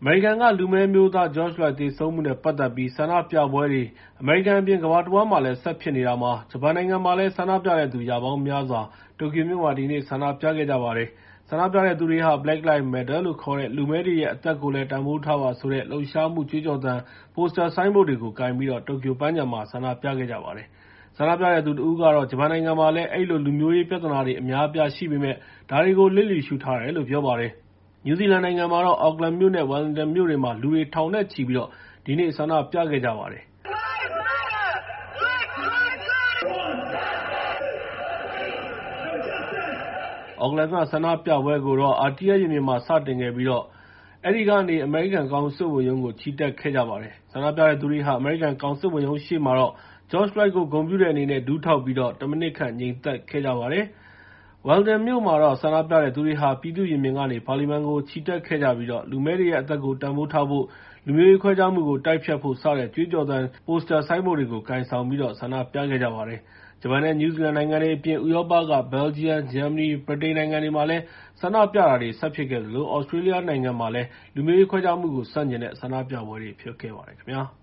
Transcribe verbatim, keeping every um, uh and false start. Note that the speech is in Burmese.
အမေရိကန်က လူမည်းအမျိုးသား George Floyd သေဆုံးမှုနဲ့ ပတ်သက်ပြီး ဆန္ဒပြပွဲတွေ အမေရိကန်အပြင် ကမ္ဘာတဝန်းမှာလည်း ဆက်ဖြစ်နေတာမှာ ဂျပန်နိုင်ငံမှာလည်း ဆန္ဒပြတဲ့သူ ရာပေါင်းများစွာ တိုကျိုမြို့မှာ ဒီနေ့ ဆန္ဒပြခဲ့ကြပါတယ်။ ဆန္ဒပြတဲ့သူတွေဟာ Black Lives Matter လို့ခေါ်တဲ့ လူမည်းတွေရဲ့ အသက်ကိုလည်း တန်ဖိုးထားပါဆိုတဲ့ လှုပ်ရှားမှု ကြွေးကြော်သံ ပိုစတာဆိုင်းဘုတ်တွေကို ကိုင်ပြီး တိုကျိုပန်းခြံမှာ ဆန္ဒပြခဲ့ကြပါတယ်။ ဆန္ဒပြတဲ့သူတဦးကတော့ ဂျပန်နိုင်ငံမှာလည်း အဲဒီလို လူမျိုးရေးပြဿနာတွေ အများအပြားရှိပေမယ့် ဒါတွေကို လျစ်လျူရှုထားတယ်လို့ ပြောပါတယ်။ နယူးဇီလန်နိုင်ငံမှာတော့ Auckland မြို့နဲ့ Wellington မြို့တွေမှာ လူတွေ ထောင်နဲ့ချီပြီး ဒီနေ့ ဆန္ဒပြခဲ့ကြပါတယ်။ Auckland က ဆန္ဒပြပွဲကိုတော့ Aotea ရင်ပြင်မှာ စတင်ခဲ့ပြီး အဲဒီကနေ အမေရိကန်ကောင်စစ်ဝန်ရုံးကို ချီတက်ခဲ့ကြပါတယ်။ ဆန္ဒပြတဲ့သူတွေဟာ အမေရိကန်ကောင်စစ်ဝန်ရုံးရှေ့မှာတော့ George Floyd ကို ဂုဏ်ပြုတဲ့အနေနဲ့ ဒူးထောက်ပြီး တမိနစ်ခန့် ငြိမ်သက်ခဲ့ကြပါတယ်။ Wellington မြို့မှာတော့ ဆန္ဒပြတဲ့သူတွေဟာ ပြည်သူ့ရင်ပြင်ကနေ ပါလီမန်ကို ချီတက်ခဲ့ကြပြီး လူမည်းတွေရဲ့ အသက်ကို တန်ဖိုးထားဖို့၊ လူမျိုးရေးခွဲခြားမှုကို တိုက်ဖျက်ဖို့ စတဲ့ ကြွေးကြော်သံ ပိုစတာဆိုင်းဘုတ်တွေကို ကိုင်ဆောင်ပြီး ဆန္ဒပြခဲ့ကြပါတယ်။ ဂျပန်နဲ့ နယူးဇီလန်နိုင်ငံတွေအပြင် ဥရောပက ဘယ်လ်ဂျီယံ၊ ဂျာမနီနဲ့ ဗြိတိန်နိုင်ငံတွေမှာလည်း ဆန္ဒပြတာတွေ ဆက်ဖြစ်ခဲ့သလို သြစတြေးလျနိုင်ငံမှာလည်း လူမျိုးရေးခွဲခြားမှုကို ဆန့်ကျင်တဲ့ ဆန္ဒပြပွဲတွေ ဖြစ်ခဲ့ပါတယ်ခင်ဗျာ။